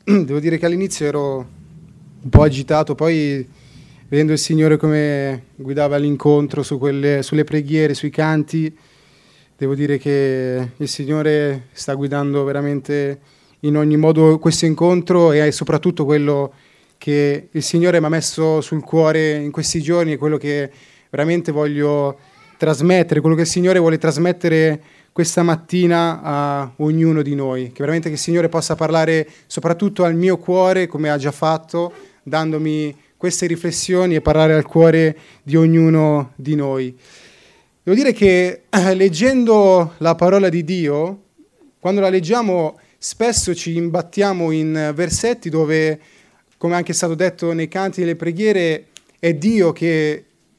Devo dire che all'inizio ero un po' agitato, poi vedendo il Signore come guidava l'incontro sulle preghiere, sui canti, devo dire che il Signore sta guidando veramente in ogni modo questo incontro, e soprattutto quello che il Signore mi ha messo sul cuore in questi giorni, è quello che veramente voglio trasmettere, quello che il Signore vuole trasmettere questa mattina a ognuno di noi, che veramente che il Signore possa parlare soprattutto al mio cuore, come ha già fatto, dandomi queste riflessioni, e parlare al cuore di ognuno di noi. Devo dire che leggendo la parola di Dio, quando la leggiamo spesso ci imbattiamo in versetti dove, come anche è stato detto nei canti e nelle preghiere, è Dio che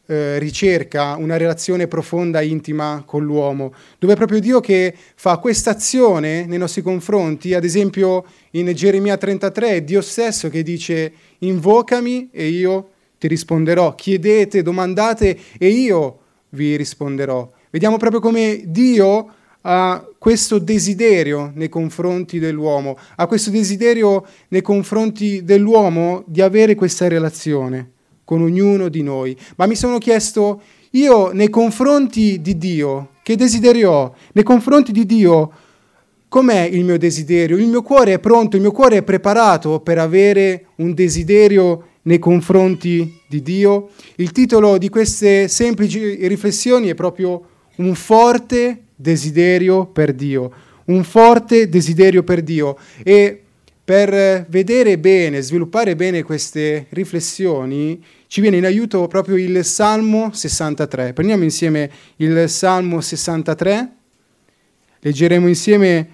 ricerca una relazione profonda e intima con l'uomo, dove è proprio Dio che fa questa azione nei nostri confronti. Ad esempio in Geremia 33 è Dio stesso che dice: invocami e io ti risponderò, chiedete, domandate e io vi risponderò. Vediamo proprio come Dio ha questo desiderio nei confronti dell'uomo, ha questo desiderio nei confronti dell'uomo di avere questa relazione con ognuno di noi. Ma mi sono chiesto, io nei confronti di Dio, che desiderio ho? Nei confronti di Dio, com'è il mio desiderio? Il mio cuore è pronto, il mio cuore è preparato per avere un desiderio nei confronti di Dio? Il titolo di queste semplici riflessioni è proprio un forte desiderio per Dio, un forte desiderio per Dio. E per vedere bene, sviluppare bene queste riflessioni, ci viene in aiuto proprio il Salmo 63. Prendiamo insieme il Salmo 63, leggeremo insieme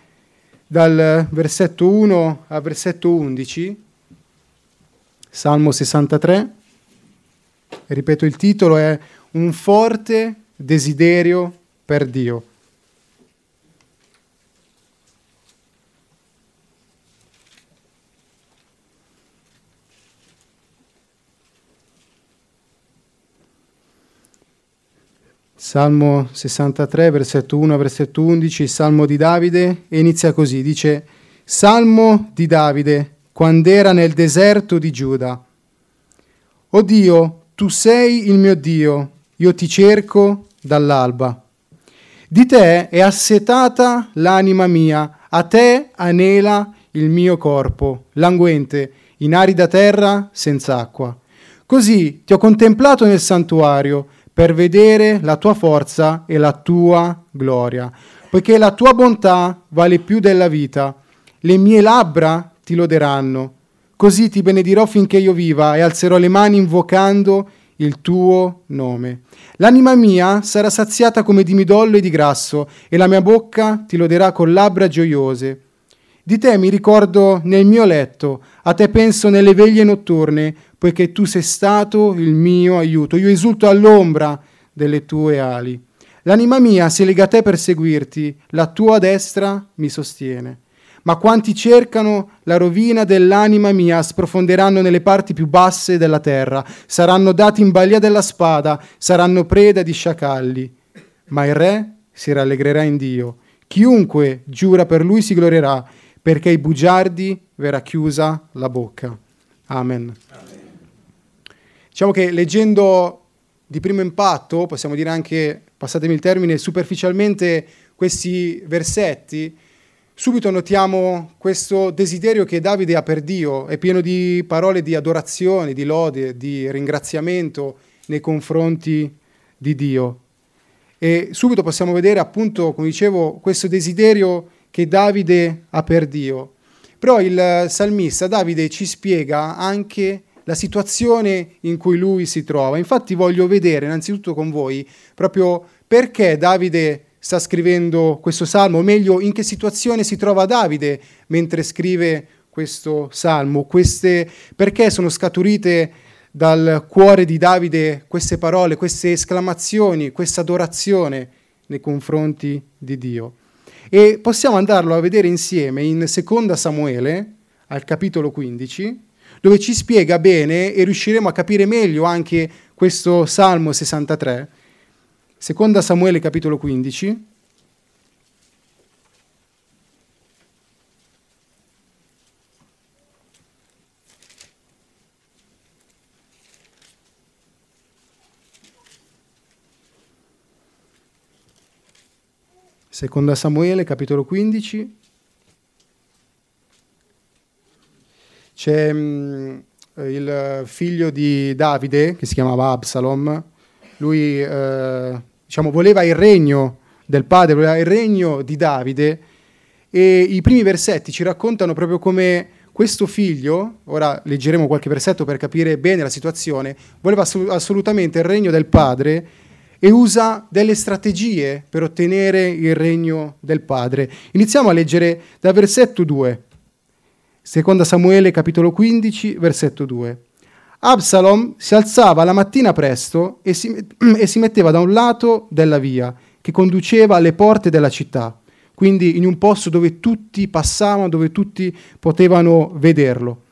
dal versetto 1 al versetto 11, Salmo 63, ripeto il titolo è un forte desiderio per Dio. Salmo 63, versetto 1 a versetto 11, Salmo di Davide, e inizia così, dice: Salmo di Davide, quando era nel deserto di Giuda. O Dio, tu sei il mio Dio, io ti cerco dall'alba. Di te è assetata l'anima mia, a te anela il mio corpo, languente, in arida terra senza acqua. Così ti ho contemplato nel santuario, per vedere la tua forza e la tua gloria, poiché la tua bontà vale più della vita. Le mie labbra ti loderanno. Così ti benedirò finché io viva e alzerò le mani invocando il tuo nome. L'anima mia sarà saziata come di midollo e di grasso, e la mia bocca ti loderà con labbra gioiose. Di te mi ricordo nel mio letto, a te penso nelle veglie notturne, poiché tu sei stato il mio aiuto. Io esulto all'ombra delle tue ali. L'anima mia si lega a te per seguirti, la tua destra mi sostiene. Ma quanti cercano la rovina dell'anima mia sprofonderanno nelle parti più basse della terra, saranno dati in balia della spada, saranno preda di sciacalli. Ma il re si rallegrerà in Dio. Chiunque giura per lui si glorierà, perché ai bugiardi verrà chiusa la bocca. Amen. Diciamo che leggendo di primo impatto, possiamo dire anche, passatemi il termine, superficialmente questi versetti, subito notiamo questo desiderio che Davide ha per Dio, è pieno di parole di adorazione, di lode, di ringraziamento nei confronti di Dio. E subito possiamo vedere, appunto, come dicevo, questo desiderio che Davide ha per Dio. Però il salmista Davide ci spiega anche la situazione in cui lui si trova. Infatti voglio vedere innanzitutto con voi proprio perché Davide sta scrivendo questo salmo, o meglio in che situazione si trova Davide mentre scrive questo salmo, perché sono scaturite dal cuore di Davide queste parole, queste esclamazioni, questa adorazione nei confronti di Dio. E possiamo andarlo a vedere insieme in Seconda Samuele, al capitolo 15, dove ci spiega bene e riusciremo a capire meglio anche questo Salmo 63. Seconda Samuele, capitolo 15. Seconda Samuele, capitolo 15. C'è il figlio di Davide, che si chiamava Absalom. Lui voleva il regno del padre, voleva il regno di Davide, e i primi versetti ci raccontano proprio come questo figlio, ora leggeremo qualche versetto per capire bene la situazione, voleva assolutamente il regno del padre e usa delle strategie per ottenere il regno del padre. Iniziamo a leggere dal versetto 2. Seconda Samuele, capitolo 15, versetto 2. Absalom si alzava la mattina presto e si metteva da un lato della via che conduceva alle porte della città, quindi in un posto dove tutti passavano, dove tutti potevano vederlo.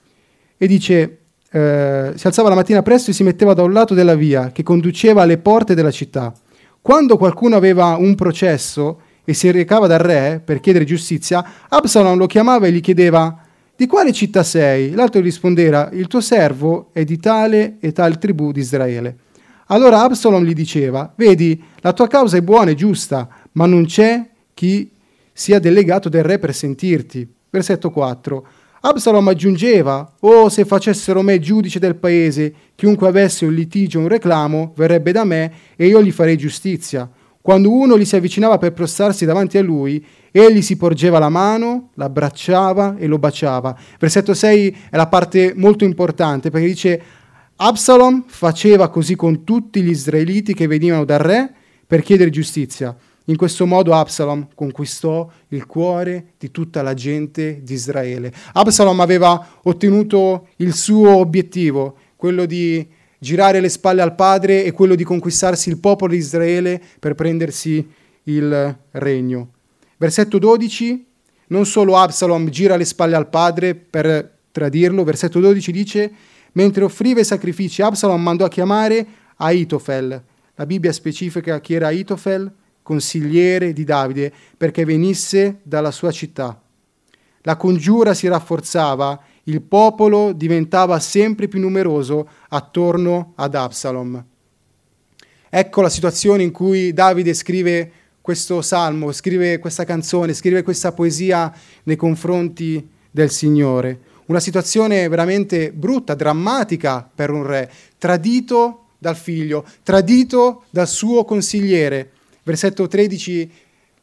E dice, si alzava la mattina presto e si metteva da un lato della via che conduceva alle porte della città. Quando qualcuno aveva un processo e si recava dal re per chiedere giustizia, Absalom lo chiamava e gli chiedeva: di quale città sei? L'altro rispondeva: il tuo servo è di tale e tal tribù di Israele. Allora Absalom gli diceva: vedi, la tua causa è buona e giusta, ma non c'è chi sia delegato del re per sentirti. Versetto 4. Absalom aggiungeva: oh, se facessero me giudice del paese, chiunque avesse un litigio o un reclamo verrebbe da me e io gli farei giustizia. Quando uno gli si avvicinava per prostrarsi davanti a lui, egli si porgeva la mano, l'abbracciava e lo baciava. Versetto 6 è la parte molto importante, perché dice: Absalom faceva così con tutti gli israeliti che venivano dal re per chiedere giustizia. In questo modo Absalom conquistò il cuore di tutta la gente di Israele. Absalom aveva ottenuto il suo obiettivo, quello di girare le spalle al padre e quello di conquistarsi il popolo di Israele per prendersi il regno. Versetto 12, non solo Absalom gira le spalle al padre per tradirlo, versetto 12 dice: mentre offriva i sacrifici, Absalom mandò a chiamare Ahitofel. La Bibbia specifica chi era Ahitofel, consigliere di Davide, perché venisse dalla sua città. La congiura si rafforzava, il popolo diventava sempre più numeroso attorno ad Absalom. Ecco la situazione in cui Davide scrive questo salmo, scrive questa canzone, scrive questa poesia nei confronti del Signore. Una situazione veramente brutta, drammatica per un re, tradito dal figlio, tradito dal suo consigliere. Versetto 13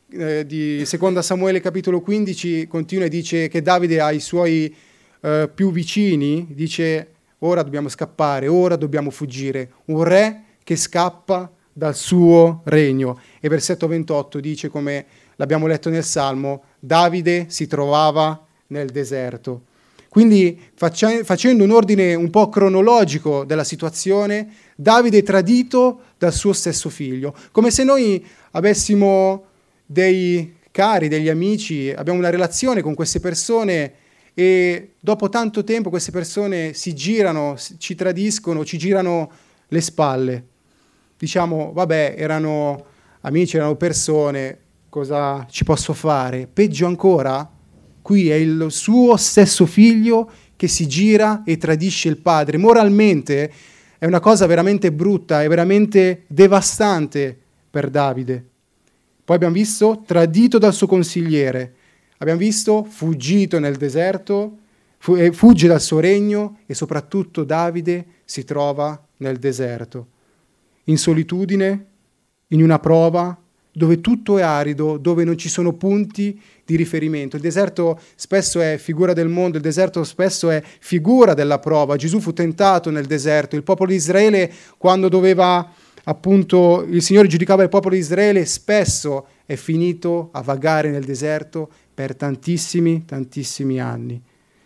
di Seconda Samuele capitolo 15 continua e dice che Davide ha i suoi più vicini, dice: ora dobbiamo scappare, ora dobbiamo fuggire. Un re che scappa dal suo regno. E versetto 28 dice, come l'abbiamo letto nel Salmo, Davide si trovava nel deserto. Quindi facendo un ordine un po' cronologico della situazione, Davide è tradito dal suo stesso figlio, come se noi avessimo dei cari, degli amici, abbiamo una relazione con queste persone e dopo tanto tempo queste persone si girano, ci tradiscono, ci girano le spalle. Diciamo, vabbè, erano amici, erano persone, cosa ci posso fare? Peggio ancora, qui è il suo stesso figlio che si gira e tradisce il padre. Moralmente è una cosa veramente brutta, è veramente devastante per Davide. Poi abbiamo visto tradito dal suo consigliere, abbiamo visto fuggito nel deserto, fugge dal suo regno e soprattutto Davide si trova nel deserto, in solitudine, in una prova, dove tutto è arido, dove non ci sono punti di riferimento. Il deserto spesso è figura del mondo, il deserto spesso è figura della prova. Gesù fu tentato nel deserto, il popolo di Israele, quando doveva, appunto, il Signore giudicava il popolo di Israele, spesso è finito a vagare nel deserto per tantissimi anni.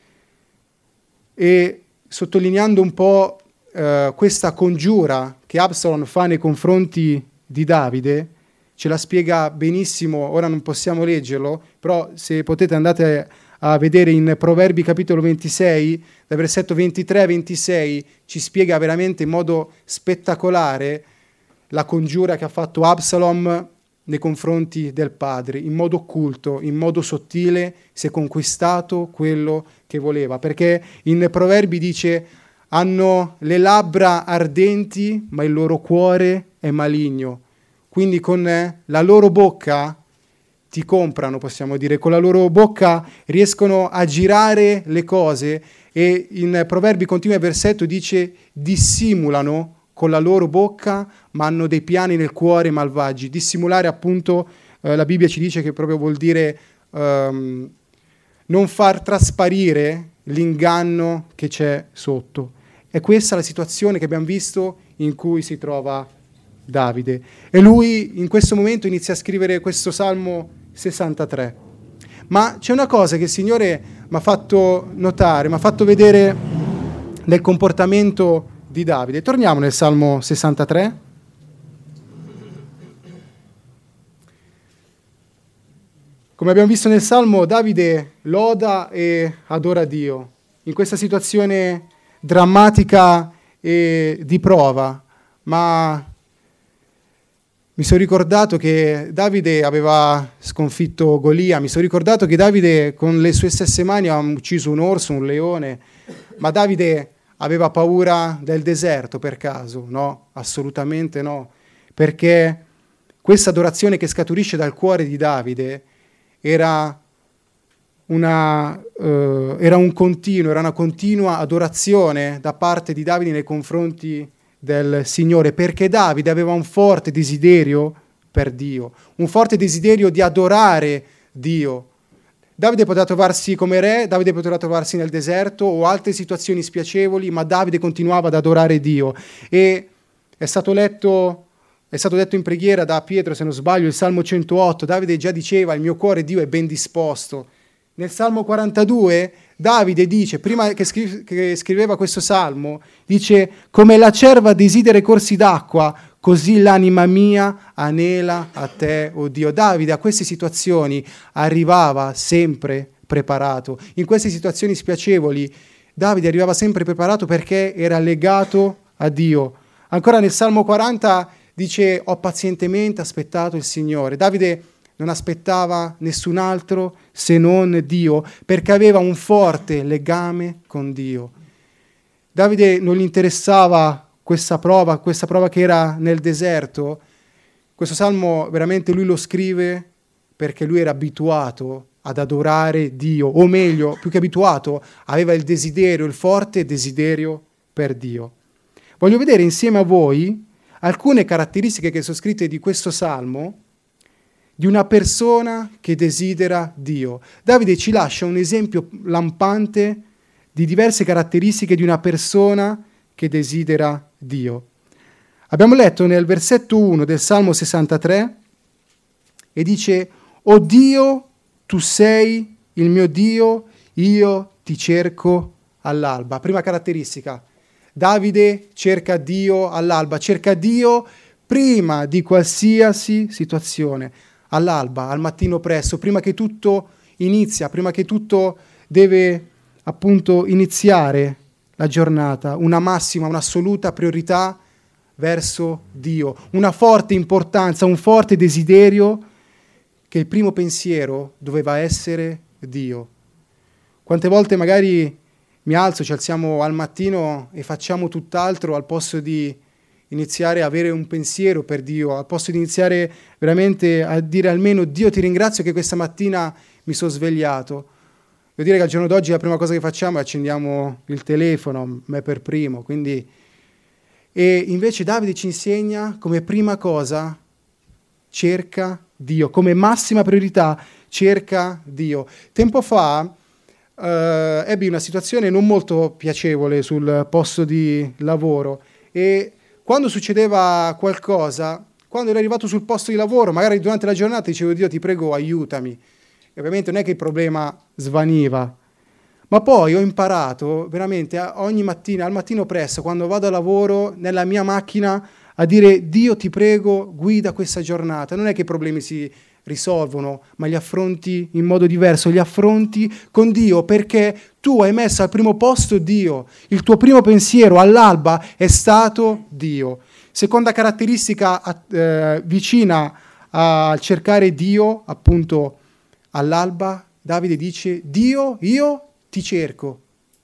E sottolineando un po' questa congiura che Absalom fa nei confronti di Davide, ce la spiega benissimo, ora non possiamo leggerlo, però se potete andate a vedere in Proverbi capitolo 26, dal versetto 23 a 26, ci spiega veramente in modo spettacolare la congiura che ha fatto Absalom nei confronti del padre. In modo occulto, in modo sottile, si è conquistato quello che voleva, perché in Proverbi dice: hanno le labbra ardenti, ma il loro cuore è maligno. Quindi con la loro bocca ti comprano, possiamo dire, con la loro bocca riescono a girare le cose, e in Proverbi continua il versetto dice dissimulano con la loro bocca ma hanno dei piani nel cuore malvagi. Dissimulare appunto la Bibbia ci dice che proprio vuol dire non far trasparire l'inganno che c'è sotto. È questa la situazione che abbiamo visto in cui si trova Davide. E lui in questo momento inizia a scrivere questo Salmo 63. Ma c'è una cosa che il Signore mi ha fatto notare, mi ha fatto vedere nel comportamento di Davide. Torniamo nel Salmo 63. Come abbiamo visto nel Salmo, Davide loda e adora Dio in questa situazione drammatica e di prova, ma mi sono ricordato che Davide aveva sconfitto Golia, mi sono ricordato che Davide con le sue stesse mani ha ucciso un orso, un leone, ma Davide aveva paura del deserto per caso? No, assolutamente no, perché questa adorazione che scaturisce dal cuore di Davide era una continua adorazione da parte di Davide nei confronti del Signore, perché Davide aveva un forte desiderio per Dio, un forte desiderio di adorare Dio. Davide poteva trovarsi come re, Davide poteva trovarsi nel deserto o altre situazioni spiacevoli, ma Davide continuava ad adorare Dio. E è stato detto in preghiera da Pietro, se non sbaglio, il Salmo 108, Davide già diceva: il mio cuore, Dio, è ben disposto. Nel Salmo 42 Davide dice, prima che scriveva questo Salmo, dice: come la cerva desidera i corsi d'acqua, così l'anima mia anela a te, o Dio. Davide a queste situazioni arrivava sempre preparato. In queste situazioni spiacevoli Davide arrivava sempre preparato perché era legato a Dio. Ancora nel Salmo 40 dice: ho pazientemente aspettato il Signore. Davide non aspettava nessun altro se non Dio, perché aveva un forte legame con Dio. Davide non gli interessava questa prova che era nel deserto. Questo salmo veramente lui lo scrive perché lui era abituato ad adorare Dio, o meglio, più che abituato, aveva il desiderio, il forte desiderio per Dio. Voglio vedere insieme a voi alcune caratteristiche che sono scritte di questo salmo, di una persona che desidera Dio. Davide ci lascia un esempio lampante di diverse caratteristiche di una persona che desidera Dio. Abbiamo letto nel versetto 1 del Salmo 63 e dice: «O Dio, tu sei il mio Dio, io ti cerco all'alba». Prima caratteristica, Davide cerca Dio all'alba, cerca Dio prima di qualsiasi situazione. All'alba, al mattino presto, prima che tutto inizia, prima che tutto deve appunto iniziare la giornata, una massima, un'assoluta priorità verso Dio, una forte importanza, un forte desiderio che il primo pensiero doveva essere Dio. Quante volte magari mi alzo, ci alziamo al mattino e facciamo tutt'altro al posto di iniziare a avere un pensiero per Dio, al posto di iniziare veramente a dire almeno: Dio, ti ringrazio che questa mattina mi sono svegliato. Devo dire che al giorno d'oggi la prima cosa che facciamo è accendiamo il telefono, me per primo, quindi... E invece Davide ci insegna come prima cosa cerca Dio, come massima priorità cerca Dio. Tempo fa ebbi una situazione non molto piacevole sul posto di lavoro e quando succedeva qualcosa, quando ero arrivato sul posto di lavoro, magari durante la giornata dicevo: Dio, ti prego, aiutami. E ovviamente non è che il problema svaniva, ma poi ho imparato veramente ogni mattina, al mattino presto, quando vado a lavoro, nella mia macchina, a dire: Dio, ti prego, guida questa giornata. Non è che i problemi si risolvono, ma li affronti in modo diverso, li affronti con Dio, perché tu hai messo al primo posto Dio. Il tuo primo pensiero all'alba è stato Dio. Seconda caratteristica vicina a cercare Dio, appunto all'alba, Davide dice: Dio, io ti cerco.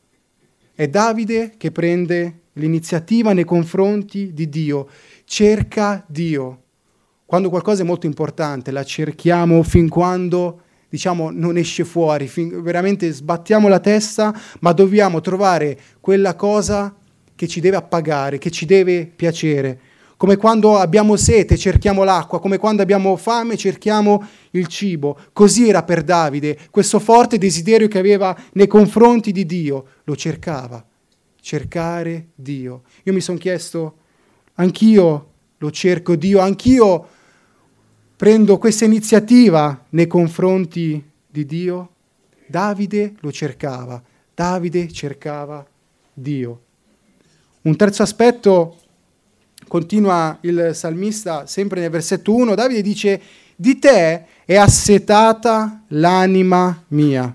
È Davide che prende l'iniziativa nei confronti di Dio, cerca Dio. quando qualcosa è molto importante, la cerchiamo fin quando, non esce fuori, veramente sbattiamo la testa, ma dobbiamo trovare quella cosa che ci deve appagare, che ci deve piacere. Come quando abbiamo sete, cerchiamo l'acqua, come quando abbiamo fame, cerchiamo il cibo. Così era per Davide, questo forte desiderio che aveva nei confronti di Dio, lo cercava, cercare Dio. Io mi sono chiesto, anch'io lo cerco Dio, anch'io prendo questa iniziativa nei confronti di Dio. Davide lo cercava, Davide cercava Dio. Un terzo aspetto, continua il salmista, sempre nel versetto 1, Davide dice: di te è assetata l'anima mia.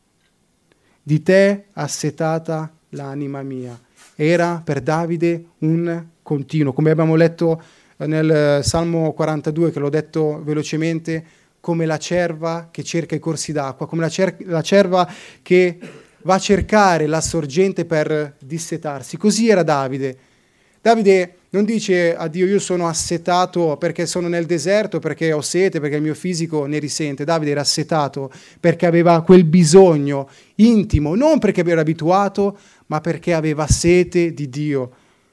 Di te è assetata l'anima mia. Era per Davide un continuo, come abbiamo letto nel Salmo 42, che l'ho detto velocemente, come la cerva che cerca i corsi d'acqua, come la cerva che va a cercare la sorgente per dissetarsi. Così era Davide. Davide non dice a Dio: io sono assetato perché sono nel deserto, perché ho sete, perché il mio fisico ne risente. Davide era assetato perché aveva quel bisogno intimo, non perché era abituato, ma perché aveva sete di Dio.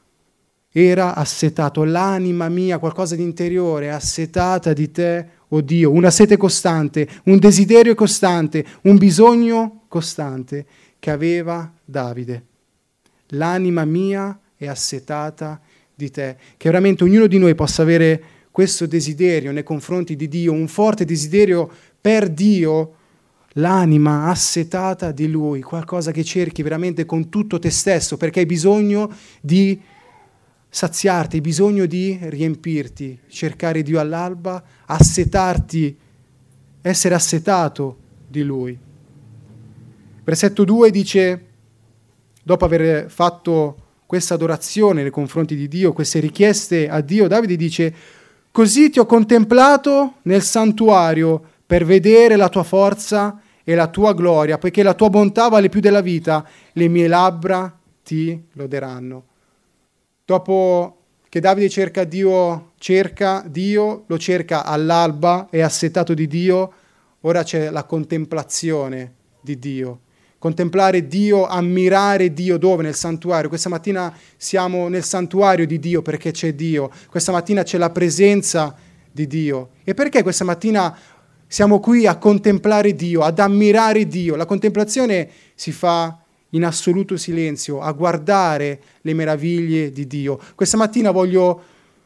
Era assetato, l'anima mia, qualcosa di interiore, assetata di te, oh Dio, una sete costante, un desiderio costante, un bisogno costante che aveva Davide. L'anima mia è assetata di te. Che veramente ognuno di noi possa avere questo desiderio nei confronti di Dio, un forte desiderio per Dio, l'anima assetata di Lui, qualcosa che cerchi veramente con tutto te stesso, perché hai bisogno di saziarti, hai bisogno di riempirti, cercare Dio all'alba, assetarti, essere assetato di Lui. Versetto 2 dice, dopo aver fatto questa adorazione nei confronti di Dio, queste richieste a Dio, Davide dice: così ti ho contemplato nel santuario per vedere la tua forza e la tua gloria, poiché la tua bontà vale più della vita, le mie labbra ti loderanno. Dopo che Davide cerca Dio, lo cerca all'alba, è assetato di Dio, ora c'è la contemplazione di Dio. Contemplare Dio, ammirare Dio dove? Nel santuario. Questa mattina siamo nel santuario di Dio perché c'è Dio. Questa mattina c'è la presenza di Dio. E perché questa mattina siamo qui a contemplare Dio, ad ammirare Dio? La contemplazione si fa in assoluto silenzio, a guardare le meraviglie di Dio. Questa mattina voglio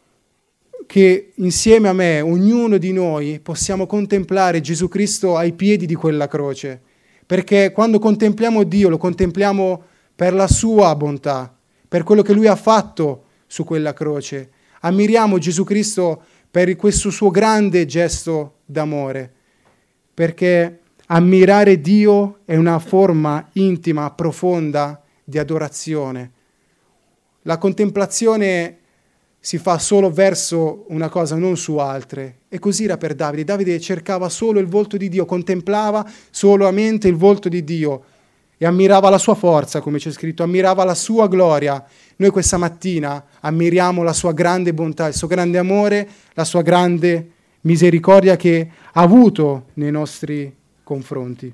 che insieme a me, ognuno di noi, possiamo contemplare Gesù Cristo ai piedi di quella croce. Perché quando contempliamo Dio, lo contempliamo per la sua bontà, per quello che Lui ha fatto su quella croce. Ammiriamo Gesù Cristo per questo suo grande gesto d'amore, perché ammirare Dio è una forma intima, profonda di adorazione. La contemplazione si fa solo verso una cosa, non su altre. E così era per Davide. Davide cercava solo il volto di Dio, contemplava solamente il volto di Dio e ammirava la sua forza, come c'è scritto, ammirava la sua gloria. Noi questa mattina ammiriamo la sua grande bontà, il suo grande amore, la sua grande misericordia che ha avuto nei nostri confronti.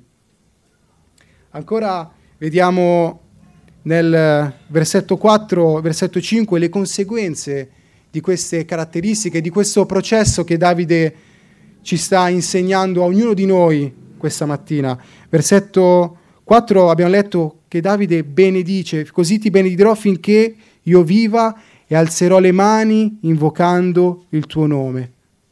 Ancora vediamo nel versetto 4, versetto 5, le conseguenze di queste caratteristiche, di questo processo che Davide ci sta insegnando a ognuno di noi questa mattina. Versetto 4 abbiamo letto che Davide benedice: così ti benedirò finché io viva e alzerò le mani invocando il tuo nome.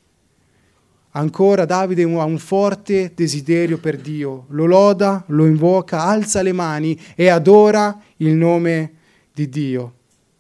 Ancora Davide ha un forte desiderio per Dio, lo loda, lo invoca, alza le mani e adora il nome di Dio.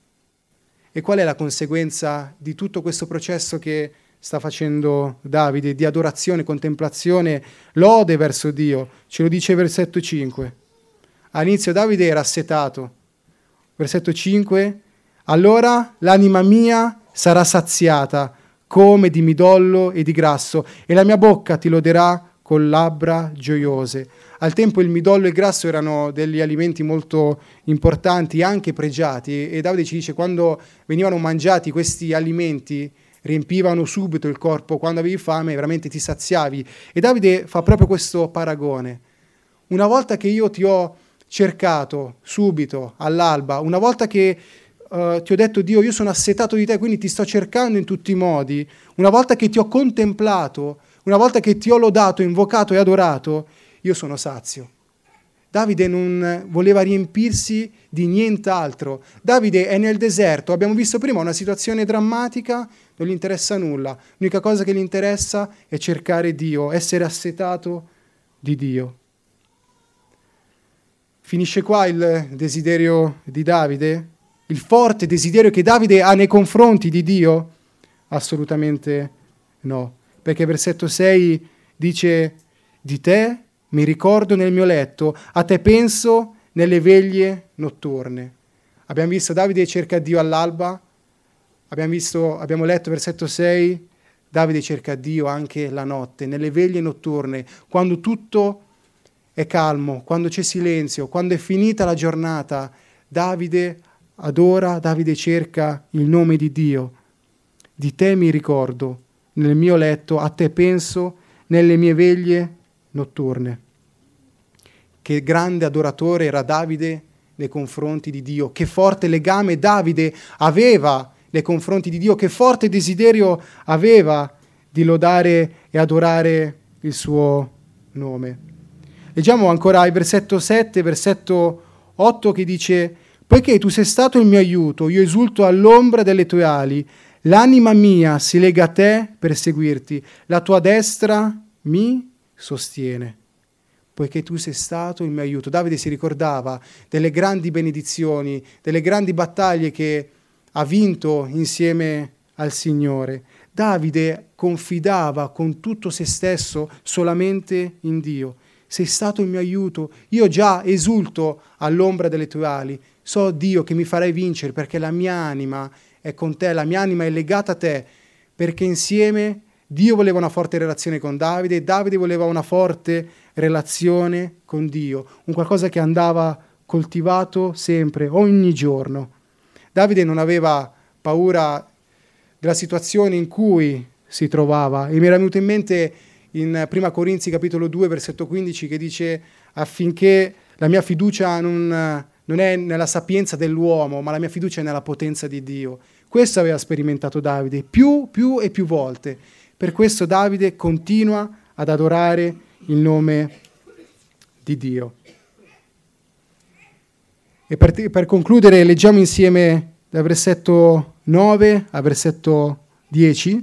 E qual è la conseguenza di tutto questo processo che sta facendo Davide, di adorazione, contemplazione, lode verso Dio? Ce lo dice versetto 5. All'inizio Davide era assetato. Versetto 5, allora l'anima mia sarà saziata come di midollo e di grasso, e la mia bocca ti loderà con labbra gioiose. Al tempo il midollo e il grasso erano degli alimenti molto importanti, anche pregiati, e Davide ci dice quando venivano mangiati questi alimenti riempivano subito il corpo, quando avevi fame veramente ti saziavi. E Davide fa proprio questo paragone. Una volta che io ti ho cercato subito, all'alba, una volta che ti ho detto Dio, io sono assetato di te, quindi ti sto cercando in tutti i modi, una volta che ti ho contemplato, una volta che ti ho lodato, invocato e adorato, io sono sazio. Davide non voleva riempirsi di nient'altro. Davide è nel deserto, abbiamo visto prima una situazione drammatica, non gli interessa nulla. L'unica cosa che gli interessa è cercare Dio, essere assetato di Dio. Finisce qua il desiderio di Davide? Il forte desiderio che Davide ha nei confronti di Dio? Assolutamente no, perché versetto 6 dice: di te mi ricordo nel mio letto, a te penso nelle veglie notturne. Abbiamo visto Davide cerca Dio all'alba, abbiamo letto versetto 6, Davide cerca Dio anche la notte, nelle veglie notturne, quando tutto è calmo, quando c'è silenzio, quando è finita la giornata, Davide adora, Davide cerca il nome di Dio. Di te mi ricordo nel mio letto, a te penso nelle mie veglie notturne. Che grande adoratore era Davide nei confronti di Dio, che forte legame Davide aveva nei confronti di Dio, che forte desiderio aveva di lodare e adorare il suo nome. Leggiamo ancora il versetto 7, versetto 8 che dice: poiché tu sei stato il mio aiuto, io esulto all'ombra delle tue ali, l'anima mia si lega a te per seguirti, la tua destra mi sostiene. Poiché tu sei stato il mio aiuto. Davide si ricordava delle grandi benedizioni, delle grandi battaglie che ha vinto insieme al Signore. Davide confidava con tutto se stesso solamente in Dio. Sei stato il mio aiuto, io già esulto all'ombra delle tue ali. So, Dio, che mi farai vincere perché la mia anima è con te, la mia anima è legata a te, perché insieme Dio voleva una forte relazione con Davide e Davide voleva una forte relazione con Dio, un qualcosa che andava coltivato sempre, ogni giorno. Davide non aveva paura della situazione in cui si trovava e mi era venuto in mente in Prima Corinzi capitolo 2 versetto 15 che dice: affinché la mia fiducia non è nella sapienza dell'uomo, ma la mia fiducia è nella potenza di Dio. Questo aveva sperimentato Davide più e più volte. Per questo Davide continua ad adorare il nome di Dio. E per concludere leggiamo insieme dal versetto 9 al versetto 10,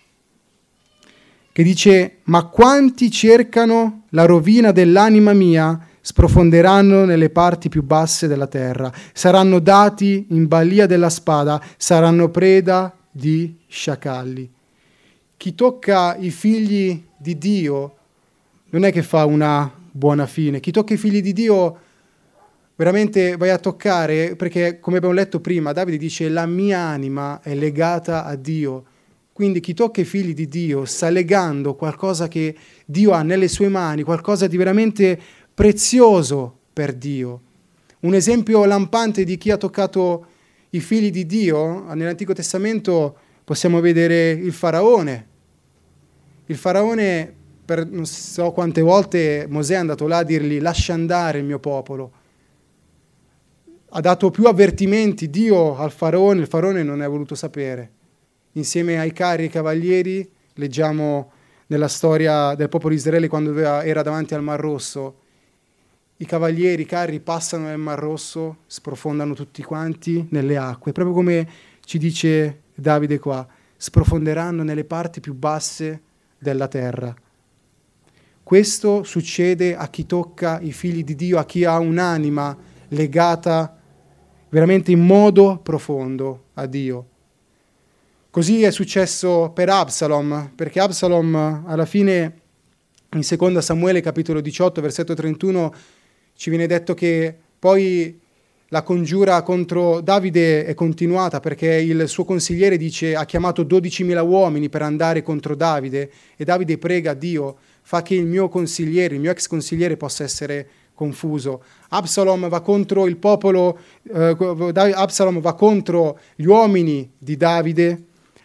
che dice: ma quanti cercano la rovina dell'anima mia sprofonderanno nelle parti più basse della terra, saranno dati in balia della spada, saranno preda di sciacalli. Chi tocca i figli di Dio non è che fa una buona fine. Chi tocca i figli di Dio veramente vai a toccare, perché come abbiamo letto prima, Davide dice: la mia anima è legata a Dio. Quindi chi tocca i figli di Dio sta legando qualcosa che Dio ha nelle sue mani, qualcosa di veramente prezioso per Dio. Un esempio lampante di chi ha toccato i figli di Dio, nell'Antico Testamento possiamo vedere il Faraone. Il Faraone, per non so quante volte Mosè è andato là a dirgli: lascia andare il mio popolo. Ha dato più avvertimenti Dio al Faraone, il Faraone non ne ha voluto sapere. Insieme ai carri e ai cavalieri, leggiamo nella storia del popolo di Israele quando era davanti al Mar Rosso, i cavalieri, i carri passano nel Mar Rosso, sprofondano tutti quanti nelle acque, proprio come ci dice Davide qua, sprofonderanno nelle parti più basse della terra. Questo succede a chi tocca i figli di Dio, a chi ha un'anima legata veramente in modo profondo a Dio. Così è successo per Absalom, perché Absalom alla fine, in 2 Samuele capitolo 18, versetto 31, ci viene detto che poi la congiura contro Davide è continuata perché il suo consigliere ha chiamato 12.000 uomini per andare contro Davide e Davide prega a Dio: fa che il mio consigliere, il mio ex consigliere possa essere confuso. Absalom va contro il popolo, Absalom va contro gli uomini di Davide,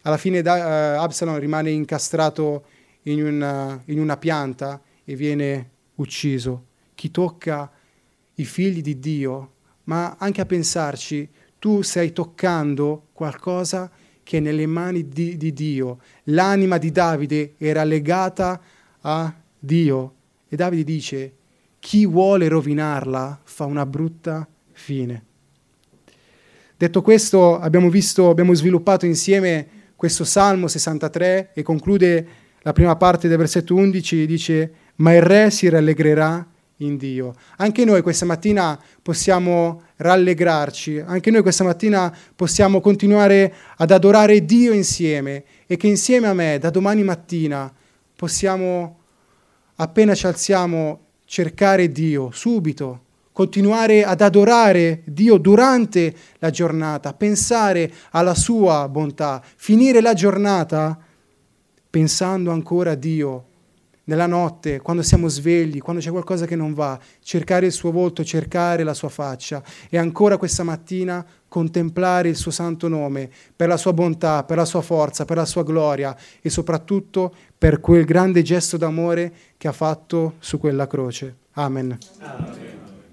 Alla fine Absalom rimane incastrato in una pianta e viene ucciso. Chi tocca i figli di Dio, ma anche a pensarci, tu stai toccando qualcosa che è nelle mani di Dio. L'anima di Davide era legata a Dio e Davide dice: chi vuole rovinarla fa una brutta fine. Detto questo, abbiamo sviluppato insieme questo Salmo 63 e conclude la prima parte del versetto 11, dice: ma il re si rallegrerà in Dio. Anche noi questa mattina possiamo rallegrarci, anche noi questa mattina possiamo continuare ad adorare Dio insieme, e che insieme a me da domani mattina possiamo, appena ci alziamo, cercare Dio subito, continuare ad adorare Dio durante la giornata, pensare alla sua bontà, finire la giornata pensando ancora a Dio. Nella notte, quando siamo svegli, quando c'è qualcosa che non va, cercare il suo volto, cercare la sua faccia, e ancora questa mattina contemplare il suo santo nome per la sua bontà, per la sua forza, per la sua gloria e soprattutto per quel grande gesto d'amore che ha fatto su quella croce. Amen. Amen.